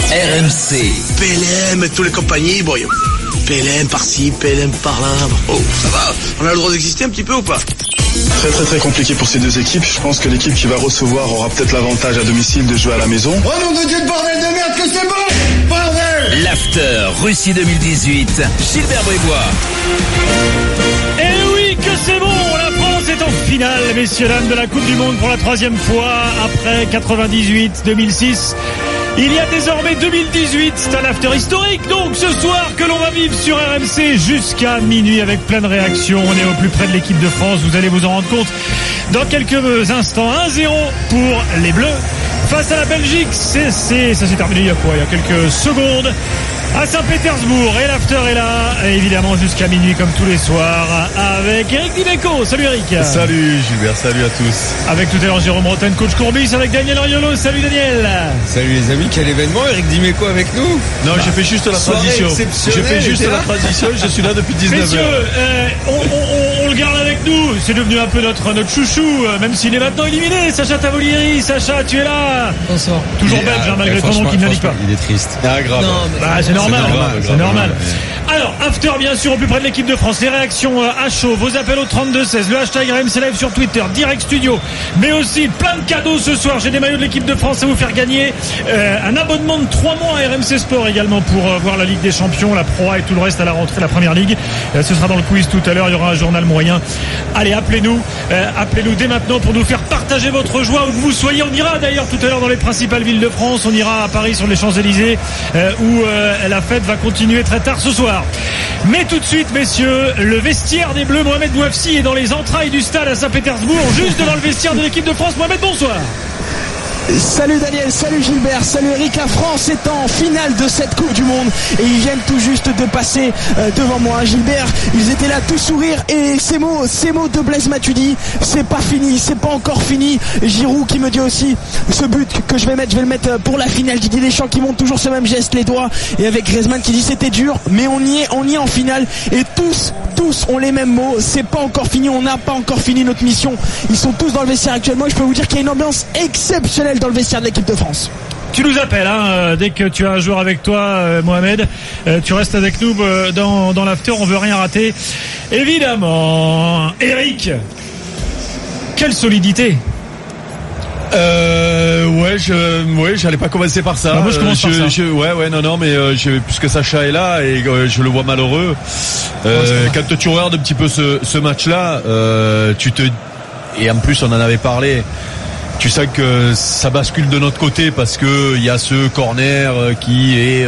RMC. PLM et toutes les compagnies, bon, PLM par-ci, PLM par-là. Oh, ça va. On a le droit d'exister un petit peu ou pas? Très compliqué pour ces deux équipes. Je pense que l'équipe qui va recevoir aura peut-être l'avantage à domicile de jouer à la maison. Oh nom de Dieu de bordel de merde que c'est bon! Bordel! L'After Russie 2018, Gilbert Bribois. Et oui que c'est bon, la France est en finale, messieurs dames, de la Coupe du Monde pour la 3e fois après 98, 2006. Il y a désormais 2018, c'est un after historique donc ce soir que l'on va vivre sur RMC jusqu'à minuit avec plein de réactions. On est au plus près de l'équipe de France, vous allez vous en rendre compte dans quelques instants. 1-0 pour les Bleus face à la Belgique. Ça s'est terminé il y a quelques secondes à Saint-Pétersbourg. Et l'after est là, évidemment jusqu'à minuit comme tous les soirs avec Eric Dimeco. Salut Eric. Salut Gilbert, salut à tous. Avec tout à l'heure Jérôme Rotten, coach Courbis, avec Daniel Ariolo. Salut Daniel. Salut les amis, quel événement, Eric Dimeco avec nous. Non, j'ai fait juste la transition. Je suis là depuis 19h. Messieurs, on le garde avec nous. C'est devenu un peu notre chouchou, même s'il est maintenant éliminé. Sacha Tavolieri. Sacha, tu es là. Bonsoir. Toujours belge, malgré ton nom qui ne l'indique pas. Il est triste. Ah, grave. Non, mais... c'est normal. Alors, after, bien sûr, au plus près de l'équipe de France. Les réactions à chaud, vos appels au 32-16, le hashtag RMC Live sur Twitter, Direct Studio, mais aussi plein de cadeaux ce soir. J'ai des maillots de l'équipe de France à vous faire gagner. Un abonnement de 3 mois à RMC Sport également pour voir la Ligue des Champions, la Pro A et tout le reste à la rentrée, la Première Ligue. Ce sera dans le quiz tout à l'heure. Il y aura un journal moyen. Allez, appelez-nous dès maintenant pour nous faire partager votre joie où que vous soyez. On ira d'ailleurs tout à l'heure dans les principales villes de France. On ira à Paris sur les Champs-Élysées où la fête va continuer très tard ce soir. Mais tout de suite, messieurs, le vestiaire des Bleus, Mohamed Bouafsi est dans les entrailles du stade à Saint-Pétersbourg, juste devant le vestiaire de l'équipe de France. Mohamed, bonsoir. Salut Daniel, salut Gilbert, salut Eric. La France est en finale de cette Coupe du Monde et ils viennent tout juste de passer devant moi. Gilbert, ils étaient là tout sourire et ces mots de Blaise Matuidi, c'est pas fini, c'est pas encore fini. Giroud qui me dit aussi ce but que je vais le mettre pour la finale. Didier Deschamps qui montre toujours ce même geste, les doigts, et avec Griezmann qui dit c'était dur mais on y est en finale et tous ont les mêmes mots. C'est pas encore fini, on n'a pas encore fini notre mission. Ils sont tous dans le vestiaire actuellement et je peux vous dire qu'il y a une ambiance exceptionnelle dans le vestiaire de l'équipe de France. Tu nous appelles dès que tu as un joueur avec toi, Mohamed. Tu restes avec nous dans l'after, on veut rien rater. Évidemment, Eric, quelle solidité. J'allais pas commencer par ça. Bah moi je commence par ça. Mais puisque Sacha est là et je le vois malheureux. Quand tu regardes un petit peu ce match-là, et en plus on en avait parlé. Tu sais que ça bascule de notre côté parce que il y a ce corner qui est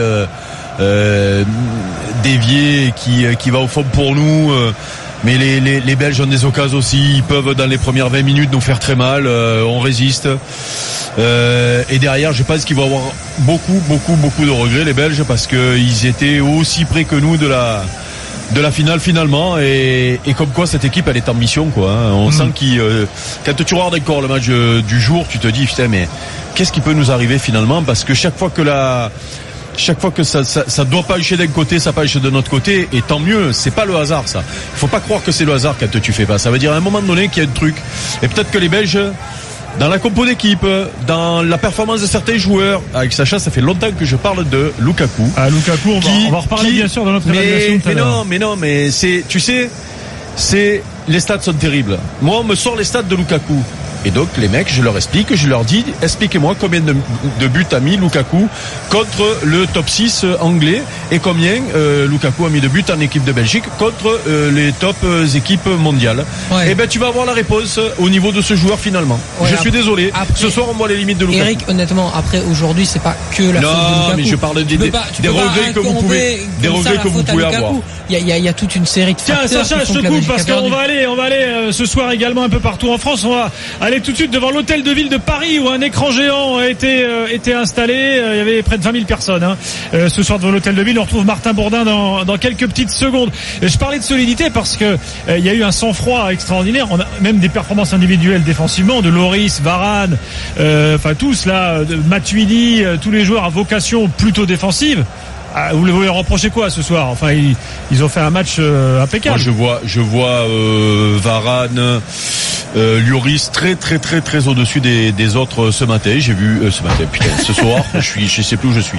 dévié, qui va au fond pour nous. Mais les Belges ont des occasions aussi. Ils peuvent dans les premières 20 minutes nous faire très mal. On résiste. Et derrière, je pense qu'ils vont avoir beaucoup de regrets les Belges parce que ils étaient aussi près que nous de la finale finalement et comme quoi cette équipe elle est en mission quoi. On sent quand tu regardes encore le match du jour, tu te dis putain mais qu'est-ce qui peut nous arriver finalement parce que chaque fois que ça doit pas pencher d'un côté, ça penche de notre côté et tant mieux, c'est pas le hasard ça. Il faut pas croire que c'est le hasard quand tu fais pas. Ça veut dire à un moment donné qu'il y a un truc et peut-être que les Belges dans la compo d'équipe, dans la performance de certains joueurs, avec Sacha, ça fait longtemps que je parle de Lukaku. Lukaku, on va reparler bien sûr dans notre évaluation tout à l'heure. Mais tu sais, les stats sont terribles. Moi, on me sort les stats de Lukaku. Et donc, les mecs, je leur explique, je leur dis, expliquez-moi combien de buts a mis Lukaku contre le top 6 anglais et combien Lukaku a mis de buts en équipe de Belgique contre les top équipes mondiales. Ouais. Et ben, tu vas avoir la réponse au niveau de ce joueur finalement. Ouais, je suis désolé. Après, ce soir, on voit les limites de Lukaku. Eric, honnêtement, après, aujourd'hui, c'est pas que la faute de Lukaku. Non, mais je parle des regrets que vous pouvez avoir. Il y a toute une série de facteurs. Tiens, Sacha, je te coupe parce qu'on va aller ce soir également un peu partout en France. On va aller tout de suite devant l'hôtel de ville de Paris où un écran géant a été installé. Il y avait près de 20 000 personnes ce soir devant l'hôtel de ville. On retrouve Martin Bourdin dans quelques petites secondes. Je parlais de solidité parce que il y a eu un sang-froid extraordinaire. On a même des performances individuelles défensivement de Loris, Varane, tous là, Matuidi, tous les joueurs à vocation plutôt défensive. Vous voulez reprocher quoi ce soir? Enfin, ils ont fait un match impeccable. Moi, je vois Varane, Lloris très au-dessus des autres ce matin. J'ai vu ce soir. Je sais plus où je suis.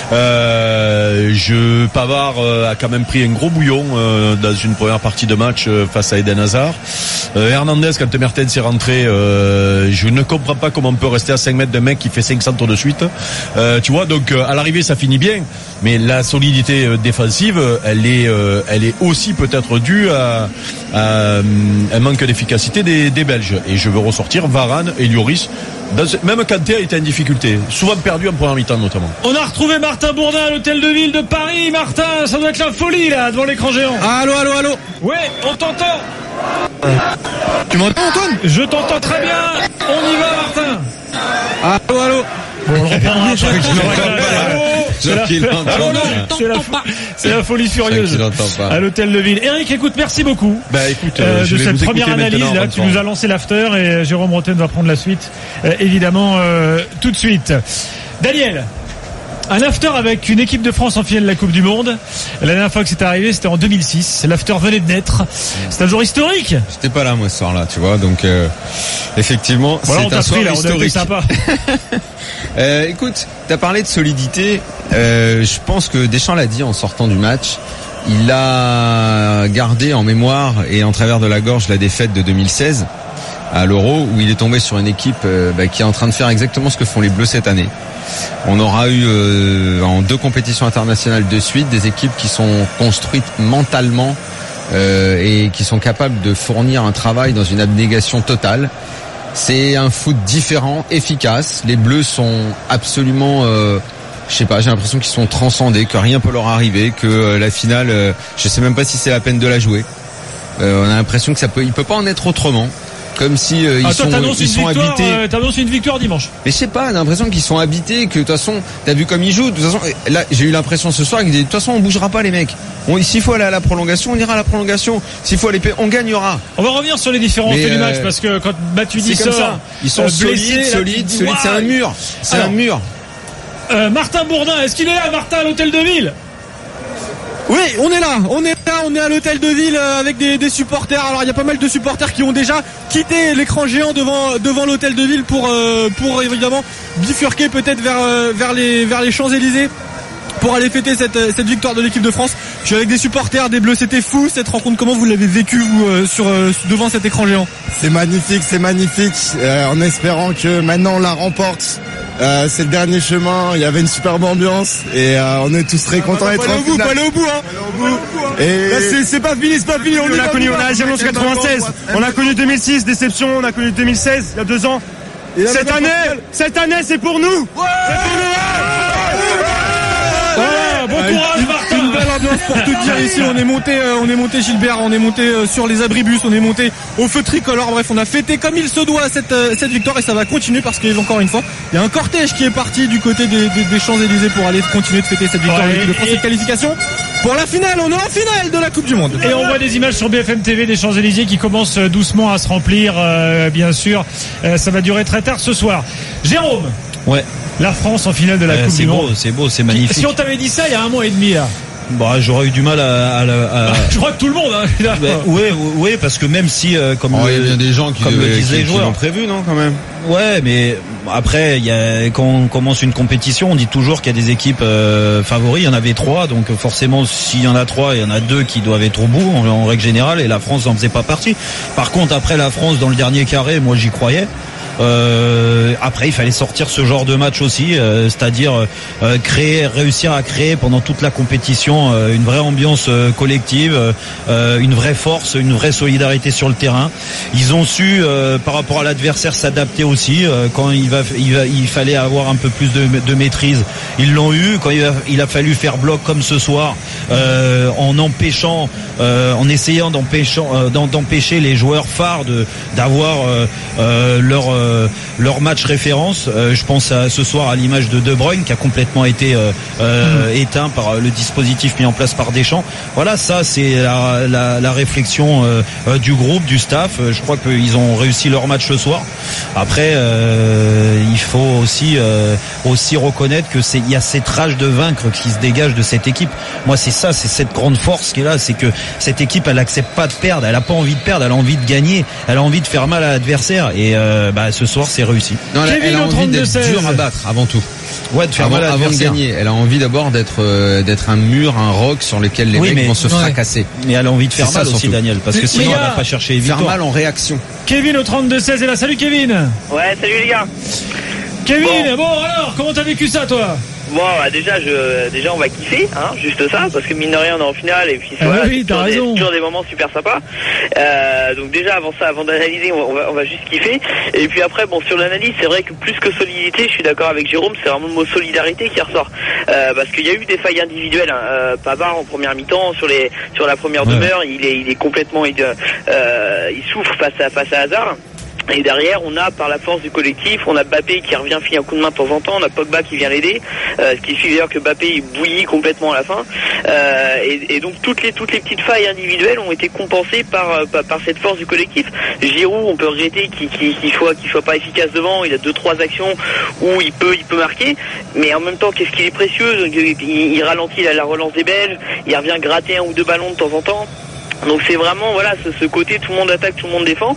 Pavard a quand même pris un gros bouillon dans une première partie de match face à Eden Hazard. Hernandez, quand Mertens est rentré, je ne comprends pas comment on peut rester à 5 mètres d'un mec qui fait 5 centres de suite. Tu vois, donc à l'arrivée ça finit bien, mais la solidité défensive, elle est aussi peut-être due à un manque d'efficacité des Belges. Et je veux ressortir Varane et Lloris. Même Kanté a été en difficulté, souvent perdu en première mi-temps notamment. On a retrouvé Martin Bourdin à l'hôtel de ville de Paris. Martin, ça doit être la folie là devant l'écran géant. Allô. Ouais, on t'entend. Tu m'entends, Antoine? Je t'entends très bien. On y va, Martin. Allô. Bon, on le reprendra. C'est la folie furieuse à l'hôtel de ville. Eric, écoute, merci beaucoup de cette première analyse là. Tu nous as lancé l'after et Jérôme Rotten va prendre la suite évidemment tout de suite. Daniel, un after avec une équipe de France en finale de la Coupe du Monde. La dernière fois que c'est arrivé, c'était en 2006. L'after venait de naître. C'est un jour historique. J'étais pas là moi ce soir-là, tu vois. Donc effectivement, voilà, c'est un soir historique. Sympa. Écoute, t'as parlé de solidité. Je pense que Deschamps l'a dit en sortant du match. Il a gardé en mémoire et en travers de la gorge la défaite de 2016 à l'Euro, où il est tombé sur une équipe qui est en train de faire exactement ce que font les Bleus cette année. On aura eu en 2 compétitions internationales de suite des équipes qui sont construites mentalement et qui sont capables de fournir un travail dans une abnégation totale. C'est un foot différent, efficace. Les Bleus sont absolument j'ai l'impression qu'ils sont transcendés, que rien peut leur arriver, que la finale, je sais même pas si c'est la peine de la jouer. On a l'impression que il peut pas en être autrement. Comme si ils sont habités. T'annonces une victoire dimanche. Mais je sais pas, j'ai l'impression qu'ils sont habités, que de toute façon, t'as vu comme ils jouent. De toute façon, là, j'ai eu l'impression ce soir que de toute façon, on bougera pas les mecs. S'il faut aller à la prolongation, on ira à la prolongation. S'il faut aller, on gagnera. On va revenir sur les différents faits du match parce que quand Matuidi sort, ça. Ils sont solides. C'est un mur. Un mur. Martin Bourdin, est-ce qu'il est là, Martin, à l'hôtel de ville? Oui, on est à l'hôtel de ville avec des supporters. Alors il y a pas mal de supporters qui ont déjà quitté l'écran géant devant l'hôtel de ville pour évidemment bifurquer peut-être vers les Champs-Élysées pour aller fêter cette victoire de l'équipe de France. Je suis avec des supporters des Bleus, c'était fou cette rencontre. Comment vous l'avez vécu vous devant cet écran géant? C'est magnifique, en espérant que maintenant on la remporte. C'est le dernier chemin, il y avait une superbe ambiance et on est tous très contents d'être en finale. Faut aller au bout. Et là, c'est pas fini, on a connu, on a Agir 96, on a connu 2006, déception, on a connu 2016, il y a 2 ans. Et cette année, c'est pour nous. Bon courage, Martin. Une belle ambiance pour tout dire ici. On est monté Gilbert, on est monté sur les abribus, on est monté au feu tricolore. Bref, on a fêté comme il se doit cette victoire et ça va continuer parce qu'encore une fois, il y a un cortège qui est parti du côté des Champs-Élysées pour aller continuer de fêter cette victoire de France, cette qualification pour la finale. On est en finale de la Coupe du Monde. Et on voit des images sur BFM TV des Champs-Élysées qui commencent doucement à se remplir, bien sûr. Ça va durer très tard ce soir. Jérôme. Ouais. La France en finale de la Coupe du Monde. C'est beau, c'est magnifique. Si on t'avait dit ça il y a 1 mois et demi là. Bah, j'aurais eu du mal à... Je crois que tout le monde, hein. Oui, parce que même si, il y a bien des gens qui l'ont prévu, non, quand même. Ouais, mais après, quand on commence une compétition, on dit toujours qu'il y a des équipes favoris. Il y en avait 3, donc forcément, s'il y en a 3, il y en a 2 qui doivent être au bout en règle générale, et la France n'en faisait pas partie. Par contre, après la France dans le dernier carré, moi j'y croyais. Après il fallait sortir ce genre de match aussi, c'est-à-dire réussir à créer pendant toute la compétition une vraie ambiance collective, une vraie force, une vraie solidarité sur le terrain. Ils ont su par rapport à l'adversaire s'adapter aussi quand il fallait avoir un peu plus de maîtrise. Ils l'ont eu quand il a fallu faire bloc comme ce soir, en essayant d'empêcher les joueurs phares d'avoir leur match référence. Je pense à ce soir à l'image de Bruyne qui a complètement été éteint par le dispositif mis en place par Deschamps. Voilà, ça c'est la réflexion du groupe, du staff. Je crois qu'ils ont réussi leur match ce soir. Après, il faut aussi reconnaître que il y a cette rage de vaincre qui se dégage de cette équipe. Moi, c'est cette grande force qui est là, c'est que cette équipe, elle accepte pas de perdre, elle a pas envie de perdre, elle a envie de gagner, elle a envie de faire mal à l'adversaire et ce soir c'est réussi. Non, elle a envie d'être dur à battre avant tout. Ouais, de faire mal à avant de gagner. Elle a envie d'abord d'être un mur, un roc sur lequel les mecs vont se fracasser. Mais elle a envie de faire mal aussi, Daniel, parce que sinon elle va pas chercher les victoires. Faire mal en réaction. Kevin au 32-16 est là. Salut Kevin. Ouais, salut les gars. Kevin, bon alors, comment t'as vécu ça toi? Bon, déjà on va kiffer, hein, juste ça, parce que mine de rien on est en finale et puis oui, c'est toujours des moments super sympas. Donc déjà avant d'analyser, on va juste kiffer. Et puis après, bon, sur l'analyse, c'est vrai que plus que solidité, je suis d'accord avec Jérôme, c'est vraiment le mot solidarité qui ressort, parce qu'il y a eu des failles individuelles. Hein. Pavard en première mi-temps, sur la première demeure, il est complètement, il souffre face à Hazard. Et derrière, on a, par la force du collectif, on a Mbappé qui revient filer un coup de main de temps en temps, on a Pogba qui vient l'aider, ce qui suit d'ailleurs que Mbappé bouillit complètement à la fin. Et donc toutes les petites failles individuelles ont été compensées par cette force du collectif. Giroud, on peut regretter qu'il soit pas efficace devant, il a 2-3 actions où il peut marquer, mais en même temps, qu'est-ce qu'il est précieux, il ralentit la relance des Belges, il revient gratter un ou deux ballons de temps en temps. Donc c'est vraiment ce côté tout le monde attaque, tout le monde défend,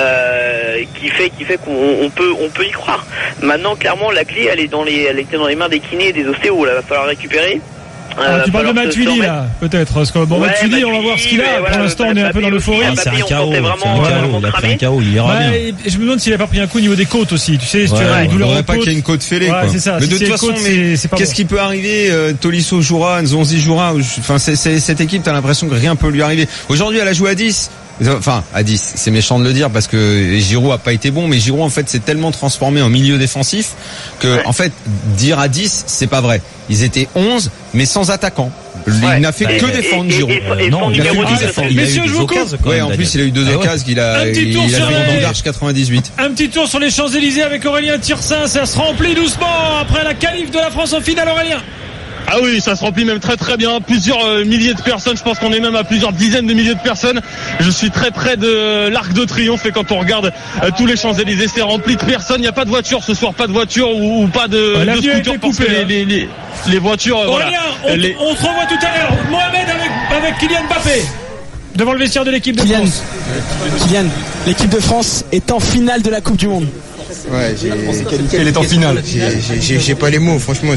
qui fait qu'on peut y croire. Maintenant clairement la clé elle était dans les mains des kinés et des ostéos, là va falloir récupérer. Tu parles de Matuidi là, peut-être. Parce que bon, Matuidi, on va voir ce qu'il a. Pour l'instant, on est un peu dans l'euphorie. C'est un chaos. Il a pris un chaos. Il ira bien. Je me demande s'il a pas pris un coup au niveau des côtes aussi. Tu sais, si tu as une douleur aux côtes. Pas qu'il y ait une côte fêlée. C'est ça. Mais de toute façon, qu'est-ce qui peut arriver? Tolisso jouera, Nzonzi jouera. Enfin, cette équipe, t'as l'impression que rien peut lui arriver. Aujourd'hui, elle a joué à 10. Enfin, à 10, c'est méchant de le dire parce que Giroud a pas été bon, mais Giroud en fait s'est tellement transformé en milieu défensif que en fait dire à 10, c'est pas vrai. Ils étaient 11 mais sans attaquant. Il n'a fait que défendre Giroud. Non, il a fait messieurs, je vous coupe. Ouais, en plus il a eu deux occasions qu'il a fait une large 98. Un petit tour sur les Champs-Élysées avec Aurélien Tiersin, ça se remplit doucement après la qualif de la France en finale. Aurélien. Ah oui, ça se remplit même très très bien. Plusieurs milliers de personnes, je pense qu'on est même à plusieurs dizaines de milliers de personnes. Je suis très près de l'Arc de Triomphe et quand on regarde tous les Champs-Élysées, c'est rempli de personnes. Il n'y a pas de voiture ce soir, pas de voiture ou pas de scooter parce que les voitures... Aurélien, on se revoit tout à l'heure. Mohamed avec Kylian Mbappé devant le vestiaire de l'équipe de France. Kylian, l'équipe de France est en finale de la Coupe du Monde. Ouais, elle est en finale. J'ai pas les mots, franchement,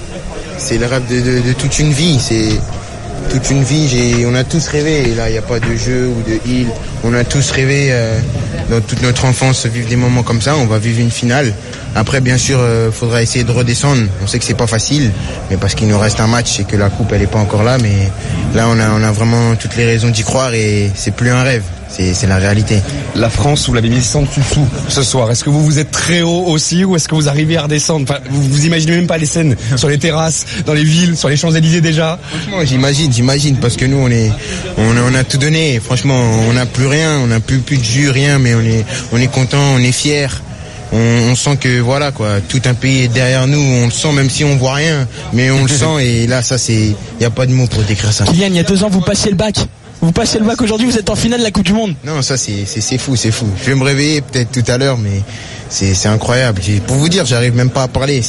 c'est le rêve de toute une vie. C'est toute une vie. On a tous rêvé. Et là, il n'y a pas de jeu ou de heal. On a tous rêvé dans toute notre enfance vivre des moments comme ça. On va vivre une finale. Après, bien sûr, faudra essayer de redescendre. On sait que c'est pas facile, mais parce qu'il nous reste un match et que la coupe elle est pas encore là. Mais là, on a vraiment toutes les raisons d'y croire et c'est plus un rêve. C'est la réalité. La France, vous l'avez mise en dessous ce soir. Est-ce que vous êtes très haut aussi ou est-ce que vous arrivez à redescendre? Enfin, vous imaginez même pas les scènes sur les terrasses, dans les villes, sur les Champs-Élysées déjà? Franchement, j'imagine parce que nous on a tout donné. Franchement, on n'a plus rien, on n'a plus de jus, rien, mais on est content, on est fiers. On sent que voilà quoi, tout un pays est derrière nous, on le sent même si on voit rien, mais on le sent et là il y a pas de mots pour décrire ça. Kylian, il y a 2 ans vous passiez le bac. Vous passez le bac aujourd'hui, vous êtes en finale de la Coupe du Monde. Non, ça c'est fou. Je vais me réveiller peut-être tout à l'heure, mais c'est incroyable. Pour vous dire, j'arrive même pas à parler.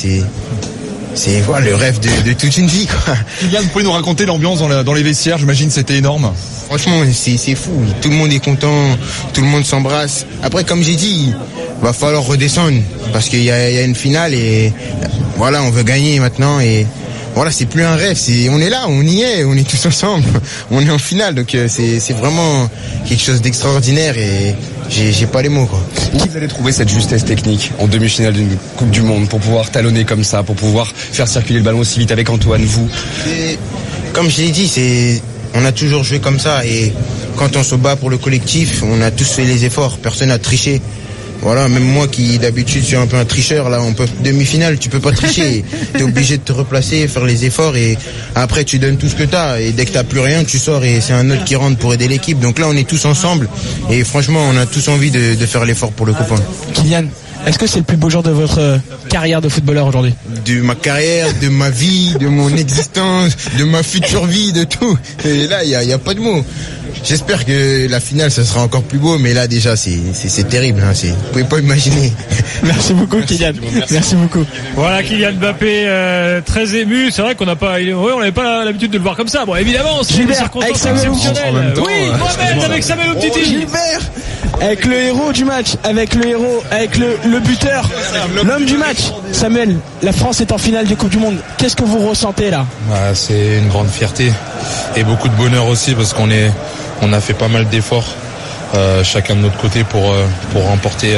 C'est voilà, le rêve de toute une vie, quoi. Kylian, vous pouvez nous raconter l'ambiance dans les vestiaires? J'imagine c'était énorme. Franchement, c'est fou. Tout le monde est content, tout le monde s'embrasse. Après, comme j'ai dit, va falloir redescendre parce qu'il y a une finale et voilà, on veut gagner maintenant et voilà, c'est plus un rêve, on est là, on y est, on est tous ensemble, on est en finale, donc c'est vraiment quelque chose d'extraordinaire et j'ai pas les mots, quoi. Où vous allez trouver cette justesse technique en demi-finale d'une Coupe du Monde pour pouvoir talonner comme ça, pour pouvoir faire circuler le ballon aussi vite avec Antoine, vous? Comme je l'ai dit, on a toujours joué comme ça et quand on se bat pour le collectif, on a tous fait les efforts, personne n'a triché. Voilà, même moi qui d'habitude suis un peu un tricheur, là, demi-finale, tu peux pas tricher. T'es obligé de te replacer, faire les efforts et après tu donnes tout ce que t'as et dès que t'as plus rien, tu sors et c'est un autre qui rentre pour aider l'équipe. Donc là, on est tous ensemble et franchement, on a tous envie de faire l'effort pour le copain. Kylian, Est-ce que c'est le plus beau jour de votre carrière de footballeur aujourd'hui? De ma carrière, de ma vie, de mon existence, de ma future vie, de tout. Et là, il y a pas de mots. J'espère que la finale, ça sera encore plus beau, mais là déjà, c'est terrible. Hein, vous pouvez pas imaginer. Merci beaucoup, Kylian. Merci beaucoup. Voilà, Kylian Mbappé, très ému. C'est vrai qu'on n'avait pas l'habitude de le voir comme ça. Bon, évidemment, c'est une circonstance exceptionnelle. Oui, Mohamed avec Samuel Umtiti. Gilbert, avec le héros du match, avec le buteur, l'homme du match. Samuel, la France est en finale de Coupe du Monde. Qu'est-ce que vous ressentez là? C'est une grande fierté et beaucoup de bonheur aussi parce qu'on a fait pas mal d'efforts chacun de notre côté pour remporter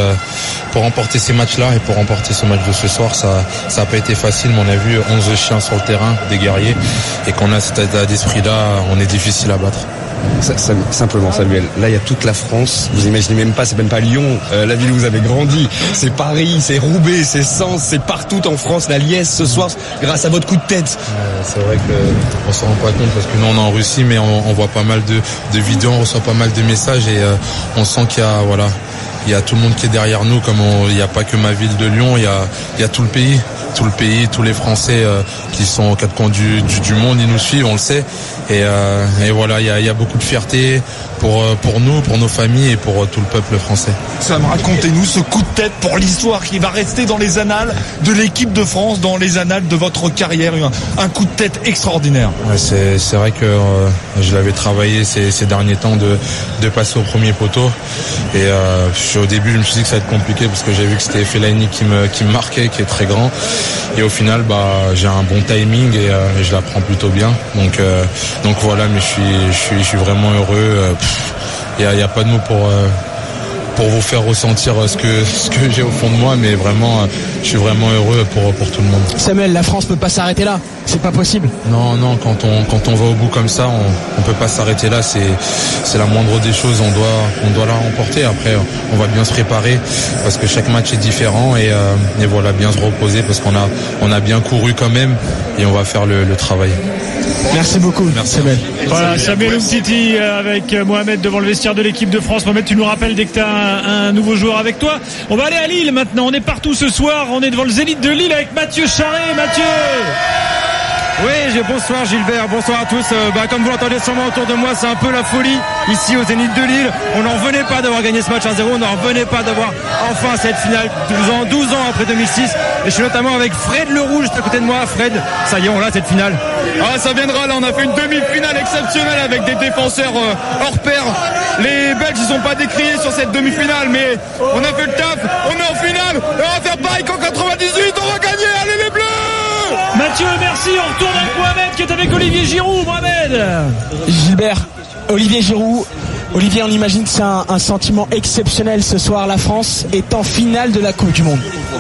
ces matchs-là et pour remporter ce match de ce soir. Ça a pas été facile, mais on a vu 11 chiens sur le terrain, des guerriers, et qu'on a cet état d'esprit-là, on est difficile à battre. Simplement, Samuel, là il y a toute la France, vous imaginez même pas, c'est même pas Lyon, la ville où vous avez grandi, c'est Paris, c'est Roubaix, c'est Sens, c'est partout en France, la liesse ce soir grâce à votre coup de tête. C'est vrai qu'on s'en rend pas compte parce que nous on est en Russie, mais on voit pas mal de vidéos, on reçoit pas mal de messages et on sent qu'il y a tout le monde qui est derrière nous, comme il n'y a pas que ma ville de Lyon, il y a tout le pays, tous les Français qui sont aux quatre coins du monde, ils nous suivent, on le sait. Et voilà, il y a beaucoup de fierté pour nous, pour nos familles et pour tout le peuple français. Sam, racontez-nous ce coup de tête pour l'histoire qui va rester dans les annales de l'équipe de France, dans les annales de votre carrière, un coup de tête extraordinaire. Ouais, c'est vrai que je l'avais travaillé ces derniers temps de passer au premier poteau et au début je me suis dit que ça allait être compliqué parce que j'ai vu que c'était Fellaini qui me marquait, qui est très grand, et au final j'ai un bon timing et je la prends plutôt bien, donc voilà, mais je suis vraiment heureux. Il y a pas de mots pour vous faire ressentir ce que j'ai au fond de moi, mais vraiment je suis vraiment heureux pour tout le monde. Samuel, la France peut pas s'arrêter là, c'est pas possible. Non, quand on va au bout comme ça, on peut pas s'arrêter là, c'est la moindre des choses, on doit la remporter. Après on va bien se préparer parce que chaque match est différent et voilà, bien se reposer parce qu'on a bien couru quand même et on va faire le travail. Merci beaucoup. Merci Samuel. Voilà, Samuel Umtiti avec Mohamed devant le vestiaire de l'équipe de France. Mohamed, tu nous rappelles dès que tu as un nouveau joueur avec toi. On va aller à Lille maintenant, on est partout ce soir, on est devant le Zénith de Lille avec Mathieu Charret. Mathieu! Oui, bonsoir Gilbert, bonsoir à tous. Comme vous l'entendez sûrement autour de moi, c'est un peu la folie ici au Zénith de Lille. On n'en revenait pas d'avoir gagné ce match 1-0, on n'en revenait pas d'avoir enfin cette finale 12 ans après 2006. Et je suis notamment avec Fred Leroux juste à côté de moi. Fred, ça y est, on l'a cette finale. Ah, ça viendra, là on a fait une demi-finale exceptionnelle avec des défenseurs hors pair. Les Belges ils sont pas décriés sur cette demi-finale, mais on a fait le taf, on est en finale, et on va faire pareil qu'en 98, on va gagner, allez les Bleus! Mathieu, merci, on retourne avec Mohamed qui est avec Olivier Giroud. Mohamed. Gilbert, Olivier Giroud. Olivier, on imagine que c'est un sentiment exceptionnel ce soir. La France est en finale de la Coupe du Monde.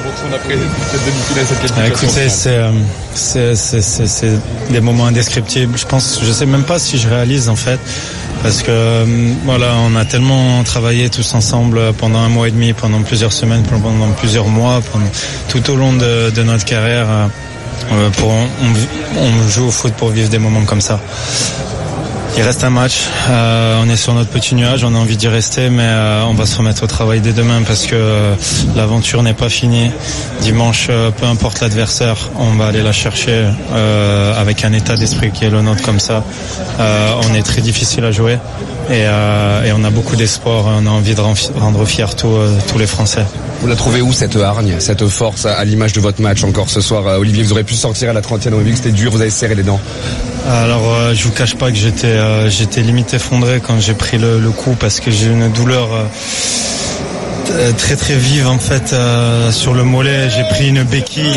Écoutez, c'est des moments indescriptibles. Je sais même pas si je réalise en fait, parce que voilà, on a tellement travaillé tous ensemble pendant 1 mois et demi, pendant plusieurs semaines, pendant plusieurs mois, tout au long de notre carrière. On joue au foot pour vivre des moments comme ça. Il reste un match, on est sur notre petit nuage, on a envie d'y rester, mais on va se remettre au travail dès demain parce que l'aventure n'est pas finie. Dimanche, peu importe l'adversaire, on va aller la chercher avec un état d'esprit qui est le nôtre comme ça. On est très difficile à jouer et on a beaucoup d'espoir, on a envie de rendre fiers tous les Français. Vous la trouvez où cette hargne, cette force à l'image de votre match encore ce soir? Olivier, vous aurez pu sortir à la 30e, on a vu que c'était dur, vous avez serré les dents. Alors je vous cache pas que j'étais limite effondré quand j'ai pris le coup parce que j'ai une douleur très très vive en fait sur le mollet. J'ai pris une béquille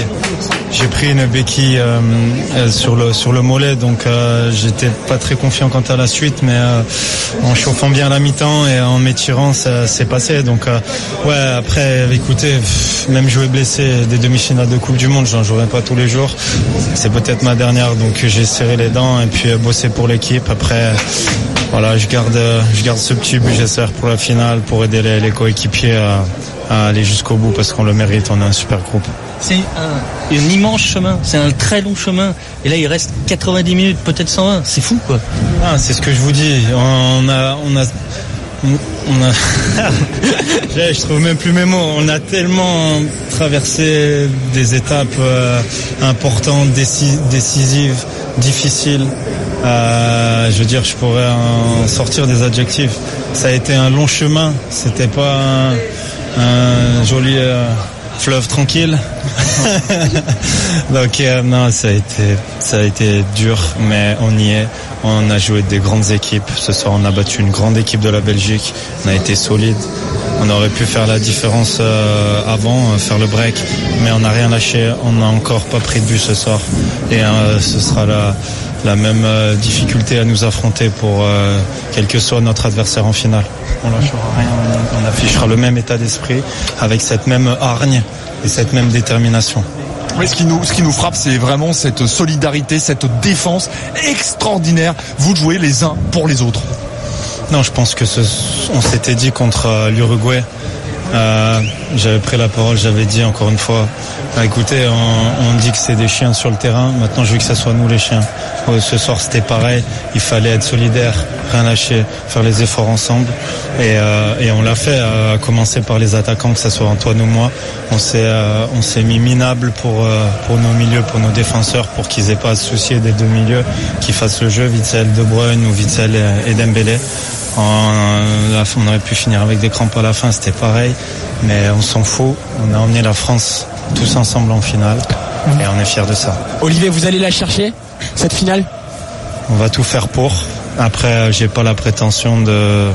sur le mollet, donc j'étais pas très confiant quant à la suite, mais en chauffant bien la mi-temps et en m'étirant ça s'est passé. Donc ouais, après écoutez, même jouer blessé des demi-finales de Coupe du Monde, j'en jouerai pas tous les jours, c'est peut-être ma dernière, donc j'ai serré les dents et puis bossé pour l'équipe. Après voilà, je garde ce petit but, j'espère, pour la finale, pour aider les coéquipiers à aller jusqu'au bout parce qu'on le mérite, on a un super groupe. C'est un immense chemin, c'est un très long chemin, et là il reste 90 minutes, peut-être 120, c'est fou quoi. C'est ce que je vous dis, Je trouve même plus mes mots. On a tellement traversé des étapes importantes, décisives, difficiles. Je veux dire, je pourrais en sortir des adjectifs. Ça a été un long chemin. C'était pas un joli fleuve tranquille. Donc non, ça a été dur, mais on y est. On a joué des grandes équipes. Ce soir, on a battu une grande équipe de la Belgique. On a été solide. On aurait pu faire la différence avant, faire le break, mais on n'a rien lâché. On n'a encore pas pris de but ce soir. Et ce sera la même difficulté à nous affronter pour quel que soit notre adversaire en finale. On lâchera rien. On affichera le même état d'esprit avec cette même hargne et cette même détermination. Mais ce qui nous frappe, c'est vraiment cette solidarité, cette défense extraordinaire. Vous jouez les uns pour les autres. Non, je pense que on s'était dit contre l'Uruguay. J'avais pris la parole, j'avais dit encore une fois, écoutez, on dit que c'est des chiens sur le terrain, maintenant je veux que ça soit nous les chiens. Ce soir c'était pareil, il fallait être solidaire, rien lâcher, faire les efforts ensemble et on l'a fait, à commencer par les attaquants, que ça soit Antoine ou moi. On s'est mis minable pour nos milieux, pour nos défenseurs, pour qu'ils aient pas à se soucier des deux milieux, qu'ils fassent le jeu, Witsel, De Bruyne ou Witsel et Dembélé. On aurait pu finir avec des crampes à la fin, c'était pareil, mais on s'en fout. On a emmené la France tous ensemble en finale et on est fiers de ça. Olivier, vous allez la chercher, cette finale ? On va tout faire pour. Après, j'ai pas la prétention de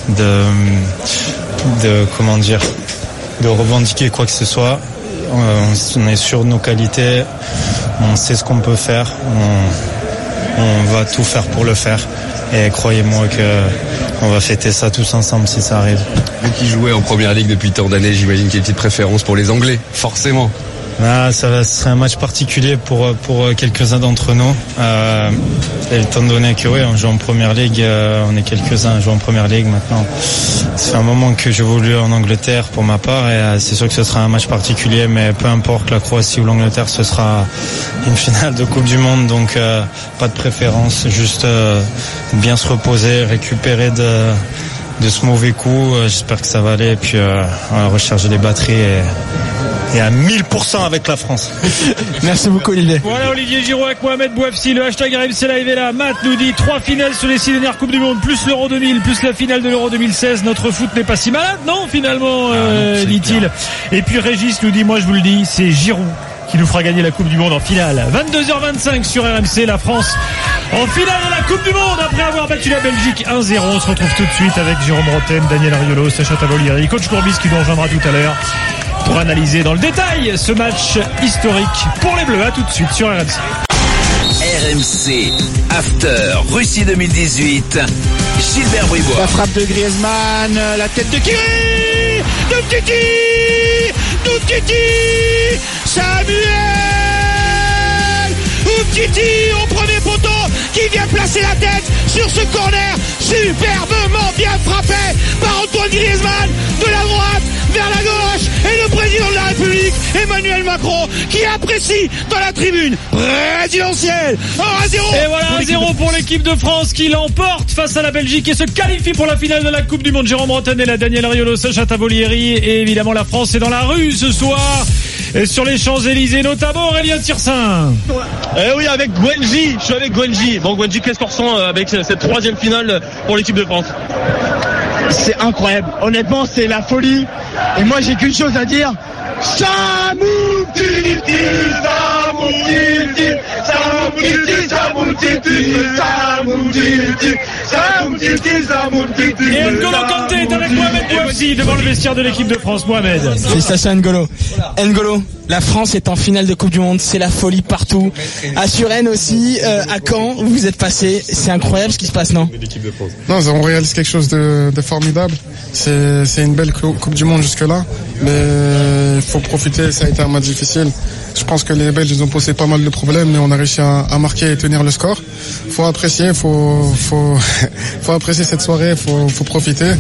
comment dire, de revendiquer quoi que ce soit. On est sûr de nos qualités, on sait ce qu'on peut faire, on va tout faire pour le faire. Et croyez-moi qu'on va fêter ça tous ensemble si ça arrive. Vous qui jouez en première ligue depuis tant d'années, j'imagine qu'il y a une petite préférence pour les Anglais, forcément. Ce serait un match particulier pour quelques-uns d'entre nous. Et étant donné que on joue en première ligue, on est quelques-uns à jouer en première ligue maintenant. Ça fait un moment que j'évolue en Angleterre pour ma part et c'est sûr que ce sera un match particulier, mais peu importe la Croatie ou l'Angleterre, ce sera une finale de Coupe du Monde, donc pas de préférence, juste bien se reposer, récupérer de ce mauvais coup. J'espère que ça va aller et puis on va recharger les batteries et à 1000% avec la France. Merci beaucoup Olivier. Voilà Olivier Giroud avec Mohamed Bouafsi, le hashtag RMC Live est là. Matt nous dit 3 finales sur les 6 dernières Coupes du Monde, plus l'Euro 2000, plus la finale de l'Euro 2016. Notre foot n'est pas si malade, non finalement, dit-il. Et puis Régis nous dit, moi je vous le dis, c'est Giroud qui nous fera gagner la Coupe du Monde en finale. 22h25 sur RMC, la France en finale de la Coupe du Monde après avoir battu la Belgique 1-0. On se retrouve tout de suite avec Jérôme Rotten, Daniel Ariolo, Sacha Tavolieri, coach Courbis qui nous rejoindra tout à l'heure pour analyser dans le détail ce match historique pour les Bleus. À tout de suite sur RMC. RMC After Russie 2018. Gilbert Bribois. La frappe de Griezmann, la tête de Kiri, Umtiti, Samuel Umtiti au premier poteau qui vient placer la tête sur ce corner superbement bien frappé par Antoine Griezmann de la droite vers la gauche et le président de la République Emmanuel Macron qui apprécie dans la tribune présidentielle. 1-0. Et voilà 1-0 pour l'équipe de France qui l'emporte face à la Belgique et se qualifie pour la finale de la Coupe du Monde. Jérôme Rotten et la Daniel Ariolo, Sacha Tavolieri et évidemment la France est dans la rue ce soir. Et sur les Champs-Élysées, notamment Aurélien Tirsin. Oui, avec Gwenji. Je suis avec Gwenji. Bon, Gwenji, qu'est-ce qu'on ressent avec cette troisième finale pour l'équipe de France? C'est incroyable. Honnêtement, c'est la folie. Et moi, j'ai qu'une chose à dire. Et N'Golo Kanté est avec Mohamed Bouafsi devant le vestiaire de l'équipe de France. Mohamed. Félicitations à N'Golo. N'Golo, la France est en finale de Coupe du Monde, c'est la folie partout. À Suresnes aussi, à Caen, où vous êtes passé, c'est incroyable ce qui se passe, non? Non, on réalise quelque chose de formidable. C'est une belle Coupe du Monde jusque-là, mais il faut profiter, ça a été un match difficile. Je pense que les Belges, ils ont posé pas mal de problèmes, mais on a réussi à marquer et tenir le score. Faut apprécier, faut apprécier cette soirée, faut profiter.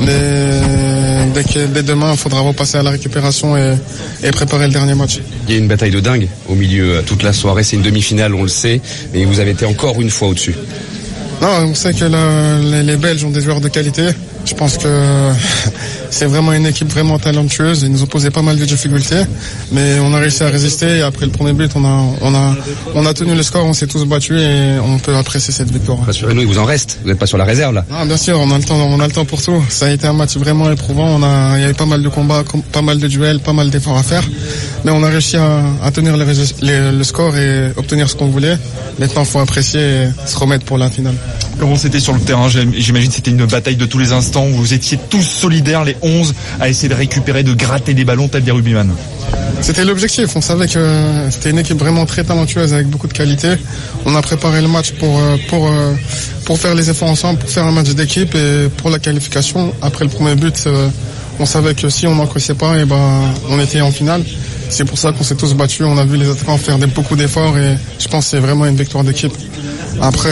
Dès demain, il faudra repasser à la récupération et préparer le dernier match. Il y a une bataille de dingue au milieu toute la soirée. C'est une demi-finale, on le sait, mais vous avez été encore une fois au-dessus. Non, on sait que les Belges ont des joueurs de qualité. Je pense que c'est vraiment une équipe vraiment talentueuse. Ils nous ont posé pas mal de difficultés, mais on a réussi à résister. Et après le premier but, on a tenu le score, on s'est tous battus et on peut apprécier cette victoire. Rassurez-nous, il vous en reste. Vous n'êtes pas sur la réserve là. Ah, bien sûr, on a le temps pour tout. Ça a été un match vraiment éprouvant. Il y avait pas mal de combats, pas mal de duels, pas mal d'efforts à faire, mais on a réussi à tenir le score et obtenir ce qu'on voulait. Maintenant, il faut apprécier et se remettre pour la finale. Comment c'était sur le terrain? J'imagine que c'était une bataille de tous les instants où vous étiez tous solidaires, les 11, à essayer de récupérer, de gratter des ballons tel des rugbyman. C'était l'objectif. On savait que c'était une équipe vraiment très talentueuse avec beaucoup de qualité. On a préparé le match pour faire les efforts ensemble, pour faire un match d'équipe et pour la qualification. Après le premier but, on savait que si on n'encaissait pas, on était en finale. C'est pour ça qu'on s'est tous battus. On a vu les attaquants faire beaucoup d'efforts et je pense que c'est vraiment une victoire d'équipe. Après,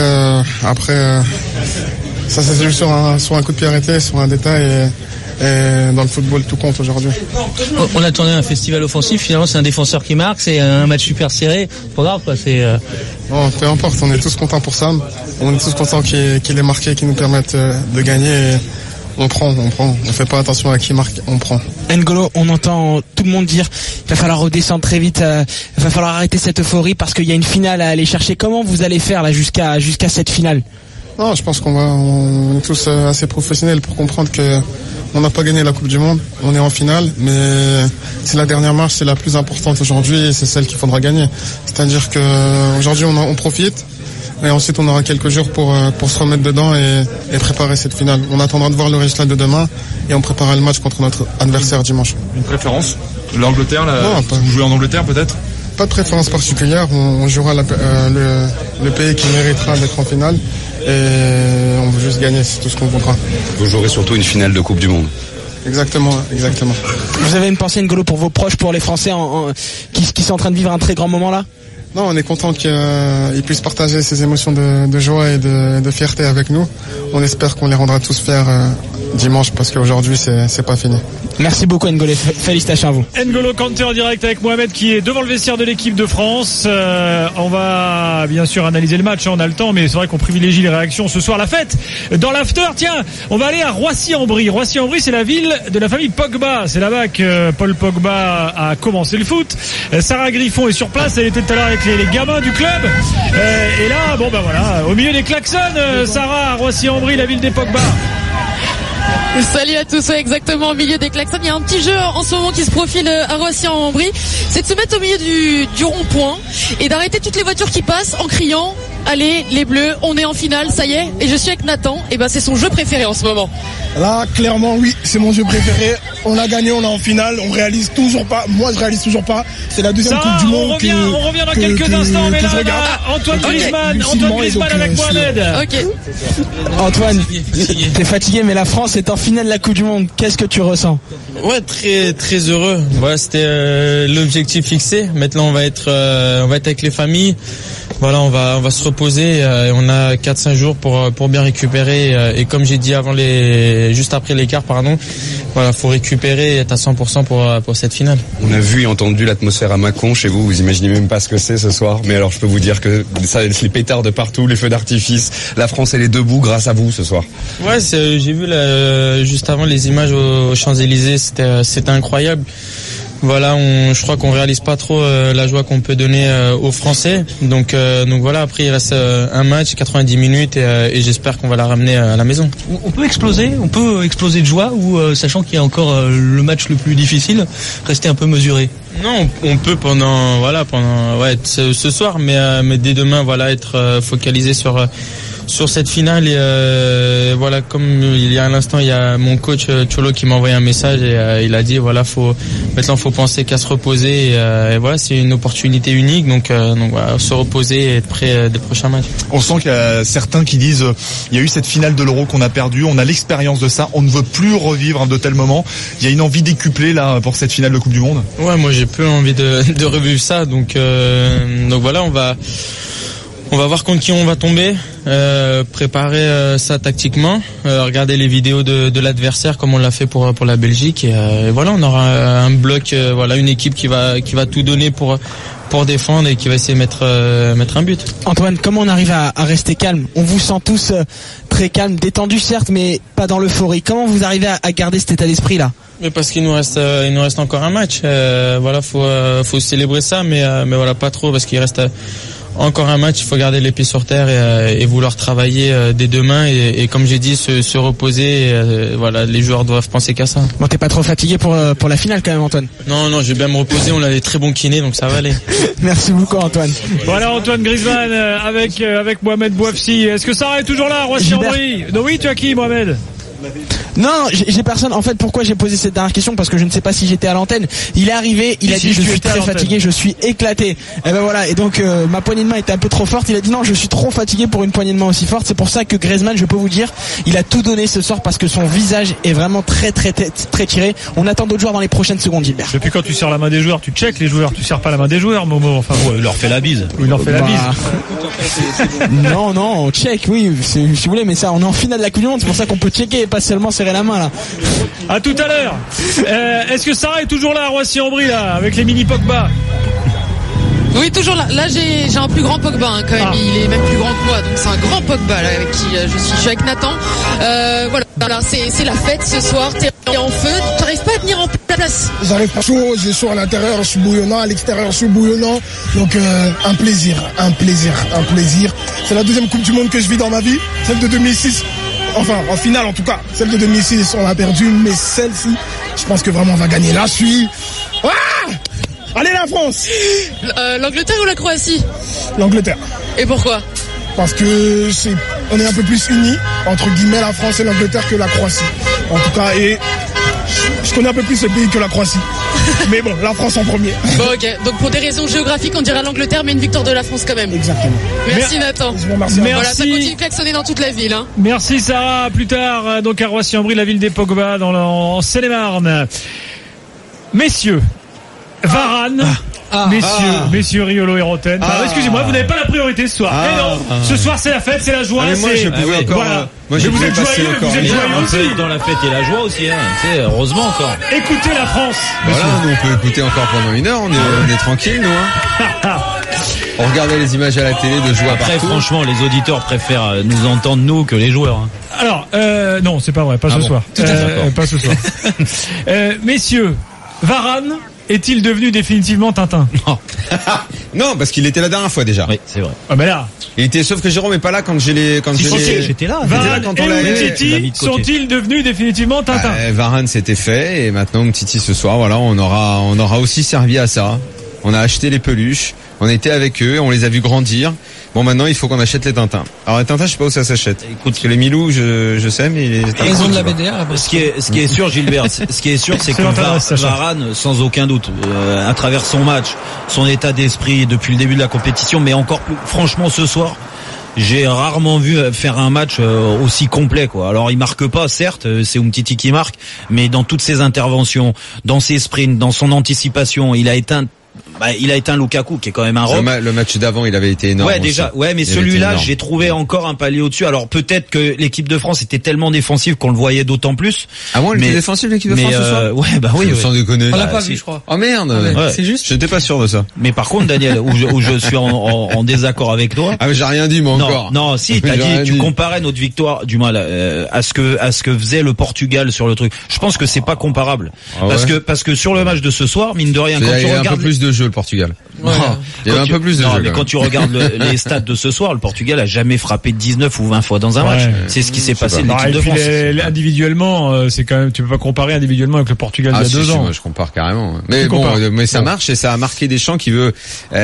ça c'est juste sur un coup de pied arrêté, sur un détail et dans le football tout compte aujourd'hui. On attendait un festival offensif, finalement c'est un défenseur qui marque, c'est un match super serré, pas grave quoi, Bon, peu importe, on est tous contents pour Sam, on est tous contents qu'il ait marqué, qu'il nous permette de gagner et on prend, on fait pas attention à qui marque, on prend. N'Golo, on entend tout le monde dire il va falloir redescendre très vite, il va falloir arrêter cette euphorie parce qu'il y a une finale à aller chercher. Comment vous allez faire là jusqu'à cette finale? Non, je pense on est tous assez professionnels pour comprendre que on n'a pas gagné la Coupe du Monde, on est en finale, mais c'est la dernière marche, c'est la plus importante aujourd'hui et c'est celle qu'il faudra gagner. C'est-à-dire que aujourd'hui on profite. Et ensuite, on aura quelques jours pour se remettre dedans et préparer cette finale. On attendra de voir le résultat de demain et on préparera le match contre notre adversaire dimanche. Une préférence? L'Angleterre, vous jouez en Angleterre peut-être? Pas de préférence particulière. On jouera le pays qui méritera d'être en finale et on veut juste gagner, c'est tout ce qu'on voudra. Vous jouerez surtout une finale de Coupe du Monde. Exactement. Vous avez une pensée, N'Golo, pour vos proches, pour les Français qui sont en train de vivre un très grand moment là? Non, on est content qu'ils puissent partager ces émotions de joie et de fierté avec nous. On espère qu'on les rendra tous fiers dimanche parce qu'aujourd'hui c'est pas fini. Merci beaucoup N'Golo, félicitations à vous. N'Golo Kanté en direct avec Mohamed qui est devant le vestiaire de l'équipe de France. On va bien sûr analyser le match, on a le temps, mais c'est vrai qu'on privilégie les réactions ce soir. La fête dans l'after, tiens, on va aller à Roissy-en-Brie. Roissy-en-Brie, c'est la ville de la famille Pogba. C'est là-bas que Paul Pogba a commencé le foot. Sarah Griffon est sur place, elle était tout à l'heure avec les gamins du club. Et là, voilà, au milieu des klaxons, Sarah, à Roissy-en-Brie, la ville des Pogba. Salut à tous, ouais, exactement au milieu des klaxons. Il y a un petit jeu en ce moment qui se profile à Roissy-en-Brie, c'est de se mettre au milieu du rond-point et d'arrêter toutes les voitures qui passent en criant allez les bleus, on est en finale, ça y est. Et je suis avec Nathan, et c'est son jeu préféré en ce moment. Là, clairement, oui, c'est mon jeu préféré. On a gagné, on est en finale, on réalise toujours pas. Moi, je réalise toujours pas. C'est la deuxième Coupe du Monde. On revient dans quelques instants, mais là, Antoine Griezmann avec Mohamed. Ok. Antoine, t'es fatigué, mais la France est en finale de la Coupe du Monde. Qu'est-ce que tu ressens? Ouais, très très heureux. Voilà, c'était l'objectif fixé. Maintenant, on va être avec les familles. Voilà, on va se reposer. On a 4-5 jours pour bien récupérer. Et comme j'ai dit juste après l'écart, voilà, faut récupérer et être à 100% pour cette finale. On a vu et entendu l'atmosphère à Mâcon chez vous. Vous imaginez même pas ce que c'est ce soir. Mais alors, je peux vous dire que ça, les pétards de partout, les feux d'artifice. La France, elle est debout grâce à vous ce soir. Ouais, j'ai vu juste avant les images aux Champs-Élysées. C'était incroyable. Voilà, je crois qu'on réalise pas trop la joie qu'on peut donner aux Français. Donc voilà, après il reste un match, 90 minutes et j'espère qu'on va la ramener à la maison. On peut exploser de joie ou sachant qu'il y a encore le match le plus difficile, rester un peu mesuré. Non, on peut pendant ce soir, mais dès demain voilà être focalisé sur cette finale et voilà, comme il y a un instant, il y a mon coach Cholo qui m'a envoyé un message et il a dit voilà, maintenant faut penser qu'à se reposer et voilà, c'est une opportunité unique donc voilà, se reposer et être prêt des prochains matchs. On sent qu'il y a certains qui disent il y a eu cette finale de l'Euro qu'on a perdue, on a l'expérience de ça, on ne veut plus revivre de tels moments. Il y a une envie décuplée là pour cette finale de Coupe du Monde. Ouais, moi j'ai peu envie de revivre ça donc voilà, On va voir contre qui on va tomber, préparer ça tactiquement, regarder les vidéos de l'adversaire comme on l'a fait pour la Belgique et voilà, on aura un bloc, une équipe qui va tout donner pour défendre et qui va essayer de mettre un but. Antoine, comment on arrive à rester calme? On vous sent tous très calme, détendu certes, mais pas dans l'euphorie. Comment vous arrivez à garder cet état d'esprit là? Mais parce qu'il nous reste encore un match. Faut célébrer ça, mais voilà, pas trop parce qu'il reste encore un match. Il faut garder les pieds sur terre et vouloir travailler dès demain et comme j'ai dit, se reposer. Les joueurs doivent penser qu'à ça. Bon, t'es pas trop fatigué pour la finale quand même, Antoine? Non, je vais bien me reposer. On a des très bons kinés, donc ça va aller. Merci beaucoup, Antoine. Voilà, Antoine Griezmann avec Mohamed Bouafsi. Est-ce que Sarah est toujours là, Roissy-en-Brie? Non, oui, tu as qui, Mohamed? Non, j'ai personne. En fait, pourquoi j'ai posé cette dernière question? Parce que je ne sais pas si j'étais à l'antenne. Il est arrivé, il a dit je suis très fatigué, je suis éclaté. Et ben voilà. Et donc ma poignée de main était un peu trop forte. Il a dit non, je suis trop fatigué pour une poignée de main aussi forte. C'est pour ça que Griezmann, je peux vous dire, il a tout donné ce soir parce que son visage est vraiment très tiré. On attend d'autres joueurs dans les prochaines secondes, Gilbert. Depuis quand tu serres la main des joueurs, tu checkes les joueurs, tu serres pas la main des joueurs, Momo. Enfin, il leur fait la bise. Il leur fait la bise. Non, on check, oui, si vous voulez, mais ça, on est en finale de la Coupe du Monde, c'est pour ça qu'on peut checker et pas seulement serrer la main là. À tout à l'heure. Est-ce que Sarah est toujours là à Roissy-en-Brie là, avec les mini Pogba? Oui, toujours là. Là, j'ai un plus grand Pogba quand même. Il est même plus grand que moi, donc c'est un grand Pogba là avec qui je suis avec Nathan. Voilà, c'est la fête ce soir. T'es en feu. T'arrives pas à tenir en place. J'arrive pas chaud. J'ai chaud à l'intérieur, je suis bouillonnant. À l'extérieur, je suis bouillonnant. Donc un plaisir. C'est la deuxième Coupe du Monde que je vis dans ma vie. Celle de 2006. Enfin, en finale en tout cas. Celle de 2006, on a perdu, mais celle-ci, je pense que vraiment on va gagner. Là, je suis... Allez la France! L'Angleterre ou la Croatie? L'Angleterre. Et pourquoi? Parce que on est un peu plus unis, entre guillemets, la France et l'Angleterre que la Croatie. En tout cas, et je connais un peu plus ce pays que la Croatie. Mais bon, la France en premier. Bon, ok. Donc pour des raisons géographiques, on dirait l'Angleterre, mais une victoire de la France quand même. Exactement. Merci Nathan. Merci. Voilà, ça continue de klaxonner dans toute la ville. Hein. Merci Sarah. Plus tard, donc à Roissy-en-Brie, la ville des Pogba, en Seine-et-Marne. Messieurs, Varane. Messieurs Riolo et Roten. Excusez-moi, vous n'avez pas la priorité ce soir. Mais non, ce soir c'est la fête, c'est la joie. Moi je pouvais encore. Voilà. Moi je pouvais passer encore. On peut être dans la fête et la joie aussi, heureusement encore. Écoutez la France. Voilà, nous on peut écouter encore pendant une heure. On est tranquille, nous. On regardait les images à la télé de joueurs partout. Après, franchement, les auditeurs préfèrent nous entendre nous que les joueurs. Alors, non, c'est pas vrai, pas ce soir. Tout à fait. Pas ce soir. Messieurs, Varane est-il devenu définitivement Tintin? Non, parce qu'il était la dernière fois déjà. Oui, c'est vrai. Ah ben là. Il était, sauf que Jérôme est pas là quand j'étais là. Varane quand on et Umtiti sont-ils devenus définitivement Tintin? Varane c'était fait et maintenant Umtiti ce soir, voilà, on aura aussi servi à ça. On a acheté les peluches, on était avec eux, on les a vus grandir. Bon, maintenant, il faut qu'on achète les Tintins. Alors, les Tintins, je sais pas où ça s'achète. Écoute, parce que les Milou, je sais, mais les Tintins. Ils ont de la BDA. Ce qui est sûr, Gilbert, c'est que Varane, sans aucun doute, à travers son match, son état d'esprit depuis le début de la compétition, mais encore plus, franchement, ce soir, j'ai rarement vu faire un match aussi complet, quoi. Alors, il marque pas, certes, c'est Umtiti qui marque, mais dans toutes ses interventions, dans ses sprints, dans son anticipation, il a éteint Lukaku qui est quand même un rock. Le match d'avant, il avait été énorme. Ouais, déjà. Ouais, mais celui-là, j'ai trouvé encore un palier au-dessus. Alors peut-être que l'équipe de France était tellement défensive qu'on le voyait d'autant plus. Ah bon, elle était défensive l'équipe de France ce soir? Ouais, bah oui. Sans déconner. On l'a pas vu, je crois. Oh merde. Ouais. C'est juste. J'étais pas sûr de ça. Mais par contre, Daniel, où je suis en désaccord avec toi. Ah mais j'ai rien dit moi encore. Non, si t'as dit, tu comparais notre victoire, du moins à ce que faisait le Portugal sur le truc. Je pense que c'est pas comparable. Parce que sur le match de ce soir, mine de rien, quand tu regardes un peu plus de jeu le Portugal. Ouais. Il y avait un peu plus de jeu. Mais quand tu regardes les stats de ce soir, le Portugal a jamais frappé 19 ou 20 fois dans un match. C'est ce qui s'est passé de l'équipe de France. Individuellement, c'est quand même, tu peux pas comparer individuellement avec le Portugal il y a 2 ans. Moi, je compare carrément. Mais bon, mais ça marche et ça a marqué Deschamps qui veut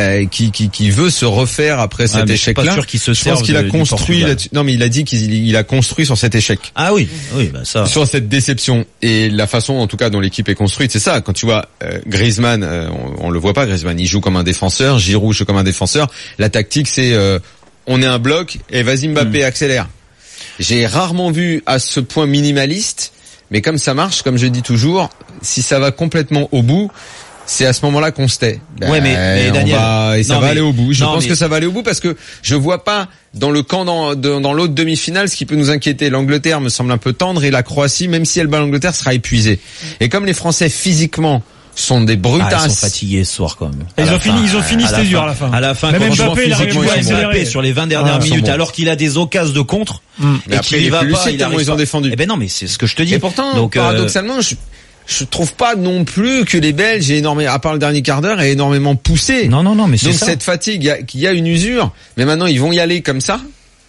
se refaire après cet échec-là. Je suis pas sûr qu'il se serve. Je pense qu'il a construit. Non, mais il a dit qu'il a construit sur cet échec. Ah oui, bah ça. Sur cette déception et la façon, en tout cas, dont l'équipe est construite, c'est ça. Quand tu vois Griezmann, on le voit pas. Griezmann, il joue comme un défenseur. Giroud joue comme un défenseur. La tactique, c'est on est un bloc et vas-y Mbappé accélère. J'ai rarement vu à ce point minimaliste, mais comme ça marche, comme je dis toujours, si ça va complètement au bout, c'est à ce moment-là qu'on se tait. Ouais, mais Daniel, ça va aller au bout. Je pense que ça va aller au bout parce que je vois pas dans le camp dans l'autre demi-finale ce qui peut nous inquiéter. L'Angleterre me semble un peu tendre et la Croatie, même si elle bat l'Angleterre, sera épuisée. Et comme les Français physiquement sont des brutasses. Ils sont fatigués ce soir quand même. Ils ont fini cette usure à la fin. À la fin, même Mbappé, Mbappé sur les 20 dernières minutes, alors qu'il a des occasions de contre, et qu'il y va pas, ils ont défendu. Eh ben non, mais c'est ce que je te dis. Et pourtant, paradoxalement, je trouve pas non plus que les Belges aient énormément, à part le dernier quart d'heure, aient énormément poussé. Non, mais c'est donc ça. Cette fatigue, il y a une usure, mais maintenant ils vont y aller comme ça.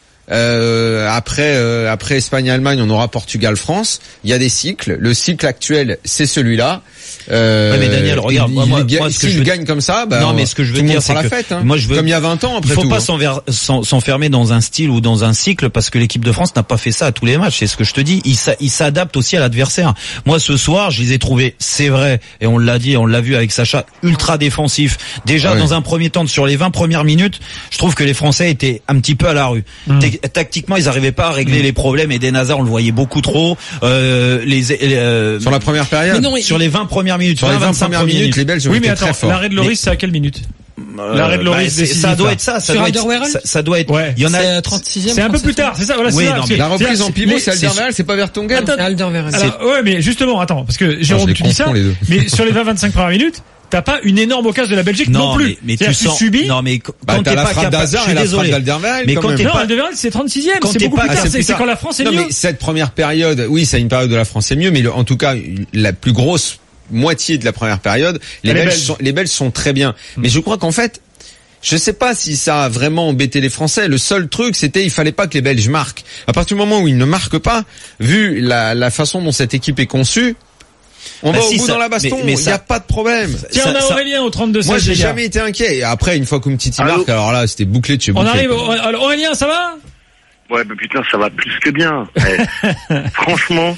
Après Espagne-Allemagne, on aura Portugal-France. Il y a des cycles. Le cycle actuel, c'est celui-là. Mais Daniel, regarde, s'il gagne comme ça, non, mais ce que je veux dire, c'est la que fête, hein. Moi, je veux, comme il y a 20 ans, après il faut tout, pas s'enfermer dans un style ou dans un cycle parce que l'équipe de France n'a pas fait ça à tous les matchs. C'est ce que je te dis. Il s'adapte aussi à l'adversaire. Moi, ce soir, je les ai trouvés, c'est vrai, et on l'a dit, on l'a vu avec Sacha, ultra défensifs. Déjà, dans un premier temps, sur les 20 premières minutes, je trouve que les Français étaient un petit peu à la rue. Tactiquement, ils n'arrivaient pas à régler les problèmes. Eden Hazard, on le voyait beaucoup trop. Sur la première période, sur les 20 premières minutes, sur les 20 premières minutes, les Belges ont été très forts. L'arrêt de Loris, c'est à quelle minute? L'arrêt de Loris, ça doit être ça. Ça doit être. Ouais. Il y en a 36e. C'est un peu plus tard, c'est ça. Voilà, oui, c'est la reprise en pivot, c'est Alderweireld, c'est pas Vertonghen. Ouais, mais justement, attends, parce que Jérôme, tu dis ça, mais sur les 20-25 premières minutes, t'as pas une énorme occasion de la Belgique non plus. Mais tu subis. Non, mais quand t'es pas capable, je suis désolé. Mais quand t'es pas, Alderweireld, c'est 36e, c'est beaucoup plus tard. C'est quand la France est mieux. Non, mais cette première période, oui, c'est une période de la France est mieux, mais en tout cas, la plus grosse moitié de la première période, les Belges sont très bien. Mais je crois qu'en fait, je sais pas si ça a vraiment embêté les Français. Le seul truc, c'était il fallait pas que les Belges marquent. À partir du moment où ils ne marquent pas, vu la façon dont cette équipe est conçue, on va au bout dans la baston, il n'y a pas de problème. Tiens, on a Aurélien au 32-16. Moi, j'ai jamais été inquiet. Et après, une fois qu'Umtiti marque, alors là, c'était bouclé de chez bouclé. On arrive, Aurélien, ça va? Ouais, bah putain, ça va plus que bien. Franchement,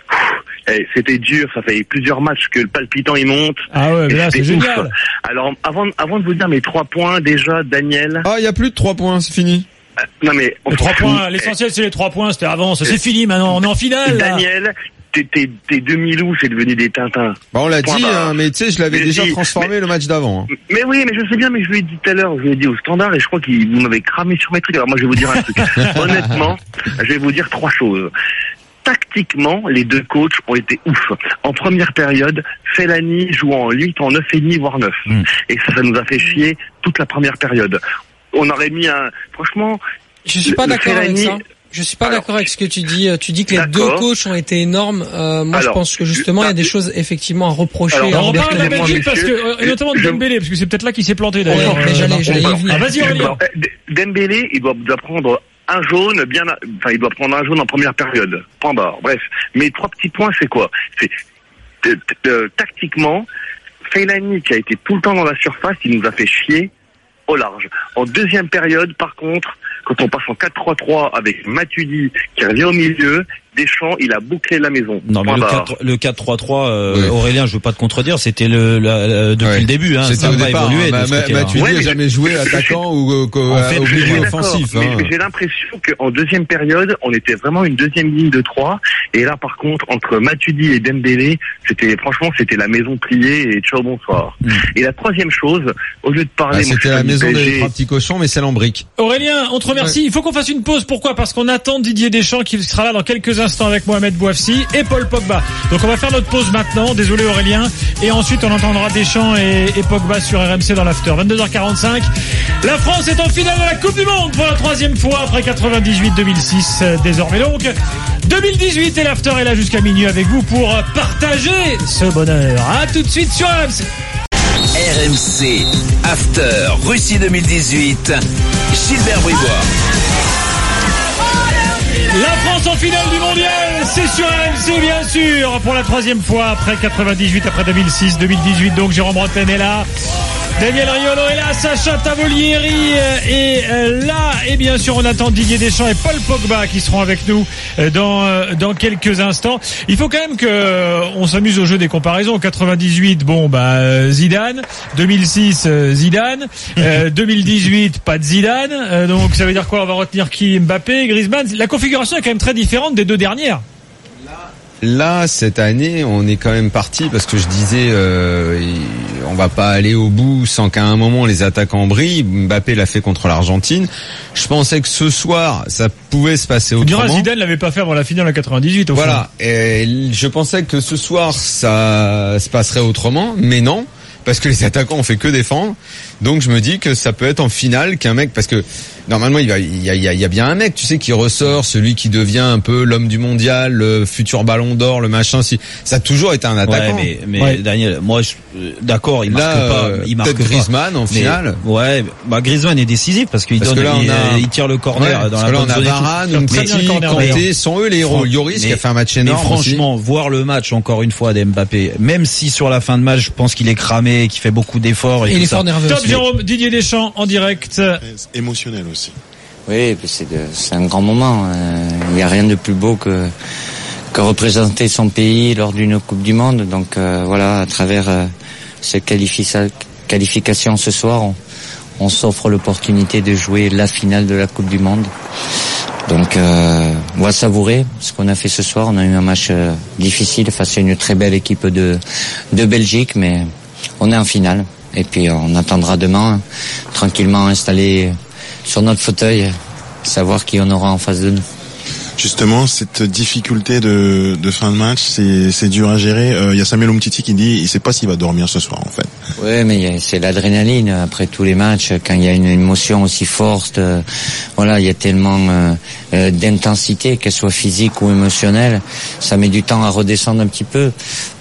c'était dur, ça fait plusieurs matchs que le palpitant il monte. Ah ouais, mais là c'est génial. Alors avant de vous dire mes 3 points déjà, Daniel. Ah, il y a plus de 3 points, c'est fini. Non mais les 3 points, l'essentiel c'est les 3 points, c'était avant, ça c'est fini maintenant, on est en finale. Daniel, tes demi-loups, c'est devenu des Tintins. Bah on l'a dit, mais tu sais, je l'avais déjà transformé le match d'avant. Hein. Mais oui, mais je sais bien, mais je lui ai dit tout à l'heure, je lui ai dit au standard et je crois qu'il m'avait cramé sur mes trucs. Alors moi je vais vous dire un truc. Honnêtement, je vais vous dire 3 choses. Tactiquement, les deux coachs ont été ouf. En première période, Fellaini joue en 8, en 9,5, voire 9. Et ça nous a fait chier toute la première période. On aurait mis franchement... Je suis pas d'accord avec ça. Je suis pas d'accord avec ce que tu dis. Tu dis que les deux coachs ont été énormes. Moi, je pense que justement, il y a des choses effectivement à reprocher. On parle de la Belgique parce que, notamment de Dembélé, parce que c'est peut-être là qu'il s'est planté d'ailleurs. Mais j'allais y venir. Ah, vas-y, Aurélien. Dembélé, il doit prendre un jaune il doit prendre un jaune en première période. Point barre. Bref. Mes 3 petits points, c'est quoi? C'est, tactiquement, Fellaini, qui a été tout le temps dans la surface, il nous a fait chier au large. En deuxième période, par contre, quand on passe en 4-3-3 avec Matuidi qui revient au milieu, Deschamps, il a bouclé la maison. Non, mais le 4-3-3, Aurélien, je veux pas te contredire, c'était depuis le début, hein. C'était ça au n'a pas départ, évolué. Matuidi n'a jamais joué attaquant ou au milieu offensif. Mais j'ai l'impression qu'en deuxième période, on était vraiment une deuxième ligne de 3. Et là, par contre, entre Matuidi et Dembélé, franchement, c'était la maison pliée et ciao, bonsoir. Et la troisième chose, au lieu de parler... c'était la maison des 3 petits cochons, mais celle en brique. Aurélien, on te remercie. Il faut qu'on fasse une pause. Pourquoi? Parce qu'on attend Didier Deschamps qui sera là dans quelques instants avec Mohamed Bouafsi et Paul Pogba. Donc on va faire notre pause maintenant. Désolé Aurélien. Et ensuite on entendra Deschamps et Pogba sur RMC dans l'after. 22h45. La France est en finale de la Coupe du Monde pour la 3e fois après 98-2006. Désormais donc 2018 et l'after est là jusqu'à minuit avec vous pour partager ce bonheur. À tout de suite sur RMC. RMC After Russie 2018. Gilbert Bribois. La France en finale du mondial, c'est sur RMC bien sûr, pour la 3e fois après 98, après 2006, 2018. Donc Jérôme Bretagne est là, Daniel Riolo est là, Sacha Tavolieri est là, et bien sûr on attend Didier Deschamps et Paul Pogba qui seront avec nous dans quelques instants. Il faut quand même que on s'amuse au jeu des comparaisons. 98, Zidane, 2006 Zidane, 2018 pas de Zidane, donc ça veut dire quoi? On va retenir qui? Mbappé, Griezmann. La configuration est quand même très différente des deux dernières. là, cette année, on est quand même parti parce que je disais, on va pas aller au bout sans qu'à un moment les attaquants brillent. Mbappé l'a fait contre l'Argentine. Je pensais que ce soir, ça pouvait se passer autrement. Zidane l'avait pas fait avant la finale en 98. Voilà. Et je pensais que ce soir, ça se passerait autrement, mais non. Parce que les attaquants ont fait que défendre. Donc je me dis que ça peut être en finale qu'un mec, parce que normalement il y a bien un mec, tu sais, qui ressort, celui qui devient un peu l'homme du mondial, le futur ballon d'or, le machin. Si ça a toujours été un attaquant. Ouais, mais Daniel, moi d'accord, il marque pas, il marque peut-être Griezmann pas, en finale. Ouais, Griezmann est décisif parce qu'il donne, il tire le corner dans la bonne zone. On a Varane, Umtiti, Kanté, sont eux les héros. Lloris qui a fait un match énorme. Mais franchement, voir le match encore une fois d'Mbappé, même si sur la fin de match, je pense qu'il est cramé, qu'il fait beaucoup d'efforts et il est fort nerveux. Top Jérôme, Didier Deschamps en direct. Émotionnel aussi. Oui, c'est un grand moment. Il n'y a rien de plus beau que représenter son pays lors d'une Coupe du Monde. Donc voilà, à travers cette qualification ce soir, on s'offre l'opportunité de jouer la finale de la Coupe du Monde. Donc on va savourer ce qu'on a fait ce soir. On a eu un match difficile face à une très belle équipe de Belgique, mais on est en finale. Et puis on attendra demain, tranquillement installé sur notre fauteuil, savoir qui on aura en face de nous. Justement, cette difficulté de fin de match, c'est dur à gérer. Il y a Samuel Umtiti qui dit, il sait pas s'il va dormir ce soir en fait. Oui, mais c'est l'adrénaline après tous les matchs, quand il y a une émotion aussi forte. Voilà, il y a tellement d'intensité, qu'elle soit physique ou émotionnelle, ça met du temps à redescendre un petit peu.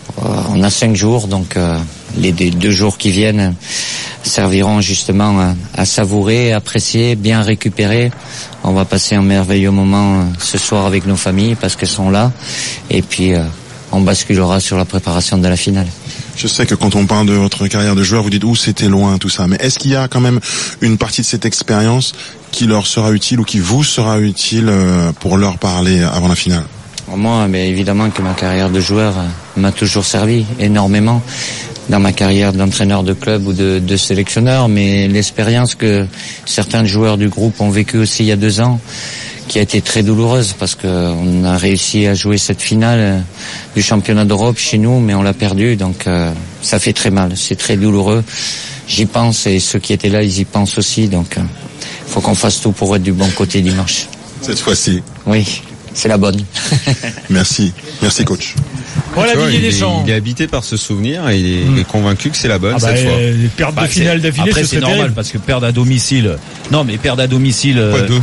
On a 5 jours, donc les 2 jours qui viennent serviront justement à savourer, apprécier, bien récupérer. On va passer un merveilleux moment ce soir avec nos familles parce qu'elles sont là. Et puis on basculera sur la préparation de la finale. Je sais que quand on parle de votre carrière de joueur, vous dites c'était loin tout ça. Mais est-ce qu'il y a quand même une partie de cette expérience qui leur sera utile ou qui vous sera utile pour leur parler avant la finale? Moi, mais évidemment que ma carrière de joueur m'a toujours servi énormément dans ma carrière d'entraîneur de club ou de sélectionneur, mais l'expérience que certains joueurs du groupe ont vécue aussi il y a 2 ans, qui a été très douloureuse parce que on a réussi à jouer cette finale du championnat d'Europe chez nous, mais on l'a perdu, donc ça fait très mal, c'est très douloureux. J'y pense et ceux qui étaient là, ils y pensent aussi, donc faut qu'on fasse tout pour être du bon côté dimanche. Cette fois-ci. Oui. C'est la bonne. Merci coach. Voilà Didier Deschamps. Il est habité par ce souvenir et il est convaincu que c'est la bonne cette fois. Perdre de finale d'affilée, après c'est normal parce que perdre à domicile. Non mais perdre à domicile.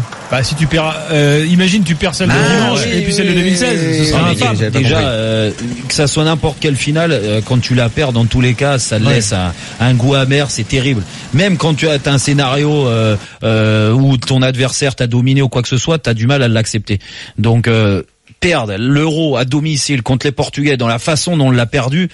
Si tu perds, imagine tu perds celle de dimanche et puis celle de 2016. Ce sera infâme. Déjà que ça soit n'importe quelle finale, quand tu la perds dans tous les cas, ça laisse un goût amer, c'est terrible. Même quand tu as un scénario où ton adversaire t'a dominé ou quoi que ce soit, t'as du mal à l'accepter. Donc perdre l'Euro à domicile contre les Portugais dans la façon dont on l'a perdu,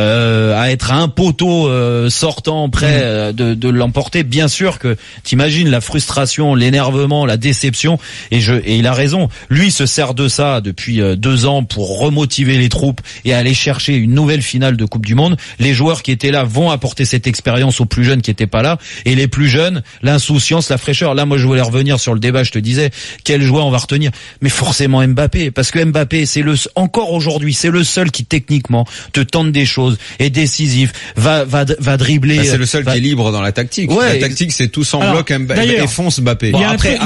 à être à un poteau sortant prêt de l'emporter, bien sûr que t'imagines la frustration, l'énervement, la déception, et il a raison. Lui se sert de ça depuis 2 ans pour remotiver les troupes et aller chercher une nouvelle finale de Coupe du Monde. Les joueurs qui étaient là vont apporter cette expérience aux plus jeunes qui étaient pas là, et les plus jeunes, l'insouciance, la fraîcheur. Là, moi, je voulais revenir sur le débat. Je te disais quel joueur on va retenir, mais forcément Mbappé, parce que Mbappé, encore aujourd'hui, c'est le seul qui techniquement te tente des choses, est décisif, va dribbler. C'est le seul qui est libre dans la tactique. Ouais, la tactique, c'est tous en bloc et fonce Mbappé. Bon, après,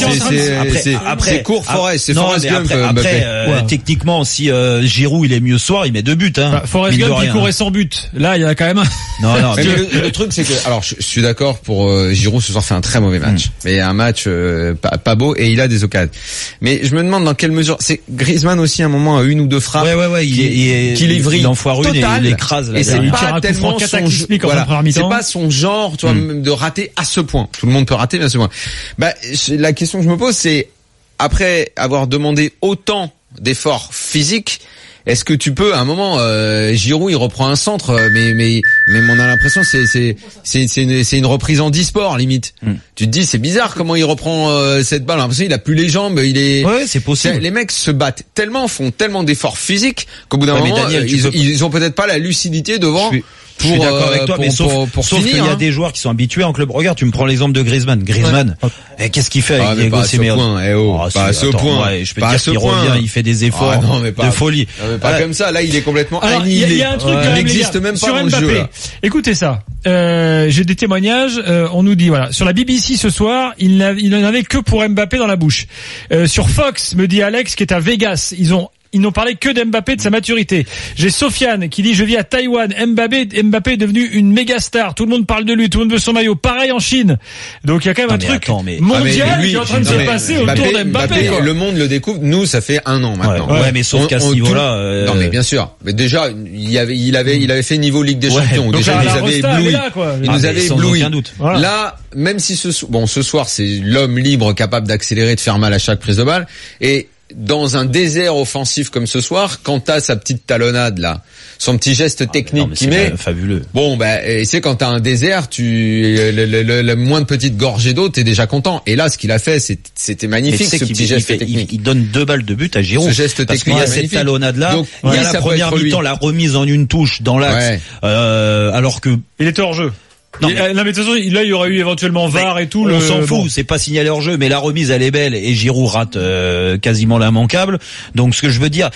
c'est court Forest, c'est Forest Gump. Après, techniquement, si Giroud il est mieux ce soir, il met 2 buts. Forest Gump, il courait sans but. Là, il y en a quand même un. Non. Mais le truc, c'est que, alors, je suis d'accord pour Giroud ce soir fait un très mauvais match, mais un match pas beau, et il a des occasions. Mais je me demande dans quelle mesure c'est Griezmann aussi à un moment a 1 ou 2 frappes. Il livre, il en foire une et il écrase. Et c'est pas tellement c'est pas son genre, tu vois, de rater à ce point. Tout le monde peut rater, mais à ce point. La question que je me pose, c'est après avoir demandé autant d'efforts physiques, est-ce que tu peux à un moment Giroud il reprend un centre, mais on a l'impression c'est une reprise en e-sport limite. Tu te dis c'est bizarre comment il reprend cette balle, l'impression il a plus les jambes, c'est possible. Les mecs se battent tellement, font tellement d'efforts physiques qu'au bout d'un moment Daniel, ils ont peut-être pas la lucidité devant Je suis d'accord avec toi, mais sauf qu'il y a des joueurs qui sont habitués en club. Regarde, tu me prends l'exemple de Griezmann. Qu'est-ce qu'il fait avec Diego Simeone? Pas à ce point. Je peux te dire qu'il revient, il fait des efforts de folie. Pas comme ça. Là, il est complètement annihilé. Il y a un truc il n'existe même pas dans le jeu. Écoutez ça. J'ai des témoignages. On nous dit voilà, sur la BBC ce soir, il n'en avait que pour Mbappé dans la bouche. Sur Fox, me dit Alex, qui est à Vegas, ils n'ont parlé que d'Mbappé, de sa maturité. J'ai Sofiane qui dit je vis à Taïwan. Mbappé est devenu une méga star. Tout le monde parle de lui. Tout le monde veut son maillot. Pareil en Chine. Donc il y a quand même un truc mondial qui est en train de se passer autour d'Mbappé. Le monde le découvre. Nous, ça fait 1 an maintenant. Ouais, mais sauf qu'à ce niveau-là. Non, mais bien sûr. Mais déjà, il avait fait niveau Ligue des Champions. Déjà, il nous avait ébloui. Là, même si ce soir, c'est l'homme libre capable d'accélérer, de faire mal à chaque prise de balle. Et dans un désert offensif comme ce soir, quand t'as sa petite talonnade là, son petit geste technique qu'il met, fabuleux. Bon, c'est quand t'as un désert, le moins de petites gorgées d'eau, t'es déjà content. Et là, ce qu'il a fait, c'était magnifique, ce petit geste technique. Il donne 2 balles de but à Giroud. Ce geste technique, il y a cette talonnade là. Donc, il y a la première mi-temps, la remise en une touche dans l'axe, alors que il était hors jeu. Non, mais de toute façon, là, il y aurait eu éventuellement VAR et tout. On s'en fout, c'est pas signalé hors jeu, mais la remise, elle est belle et Giroud rate quasiment l'immanquable. Donc, ce que je veux dire,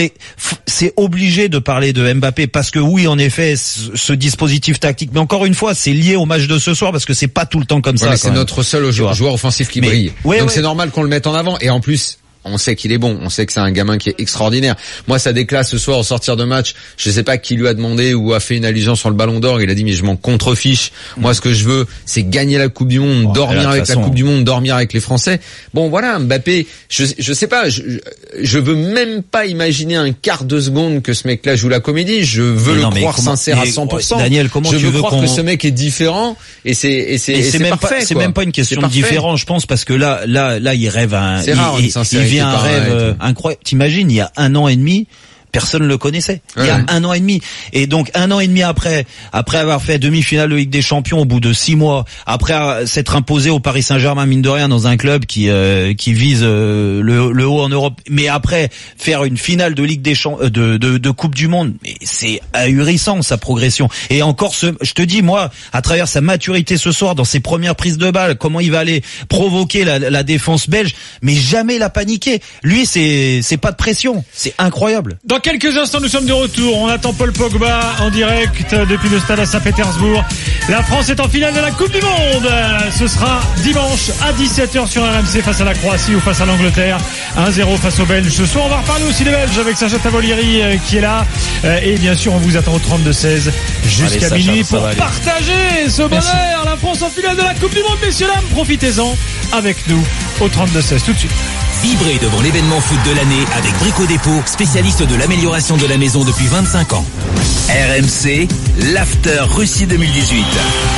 c'est obligé de parler de Mbappé parce que oui, en effet, ce dispositif tactique. Mais encore une fois, c'est lié au match de ce soir parce que c'est pas tout le temps comme ça. Mais c'est notre seul joueur offensif qui brille. Donc, c'est normal qu'on le mette en avant. Et en plus, on sait qu'il est bon, on sait que c'est un gamin qui est extraordinaire. Moi, ça déclasse ce soir au sortir de match. Je sais pas qui lui a demandé ou a fait une allusion sur le Ballon d'Or. Il a dit mais je m'en contrefiche. Moi, ce que je veux, c'est gagner la Coupe du Monde, dormir avec la Coupe du Monde, dormir avec les Français. Bon, voilà, Mbappé. Je sais pas. Je veux même pas imaginer un quart de seconde que ce mec-là joue la comédie. Je veux le croire sincère à 100%. Daniel, comment tu veux croire que ce mec est différent et c'est parfait. C'est même pas une question de différent, je pense, parce que là, il rêve c'est rare, il vient un rêve incroyable. T'imagines, il y a 1 an et demi, personne ne le connaissait. Il y a 1 an et demi. Et donc 1 an et demi après avoir fait demi-finale de Ligue des Champions au bout de 6 mois, après s'être imposé au Paris Saint-Germain mine de rien dans un club qui vise le haut en Europe, mais après faire une finale de Ligue des Champions, de Coupe du Monde, c'est ahurissant sa progression. Et encore je te dis moi, à travers sa maturité ce soir dans ses premières prises de balles, comment il va aller provoquer la défense belge, mais jamais il a paniqué. Lui c'est pas de pression, c'est incroyable. Dans quelques instants, nous sommes de retour. On attend Paul Pogba en direct depuis le stade à Saint-Pétersbourg. La France est en finale de la Coupe du Monde. Ce sera dimanche à 17h sur RMC face à la Croatie ou face à l'Angleterre. 1-0 face aux Belges. Ce soir, on va reparler aussi des Belges avec Sacha Tavolieri qui est là. Et bien sûr, on vous attend au 32-16 jusqu'à minuit pour partager ce bonheur. La France en finale de la Coupe du Monde, messieurs, dames. Profitez-en avec nous au 32-16 tout de suite. Vibrez devant l'événement foot de l'année avec Brico Dépôt, spécialiste de l'amélioration de la maison depuis 25 ans. RMC, l'After Russie 2018.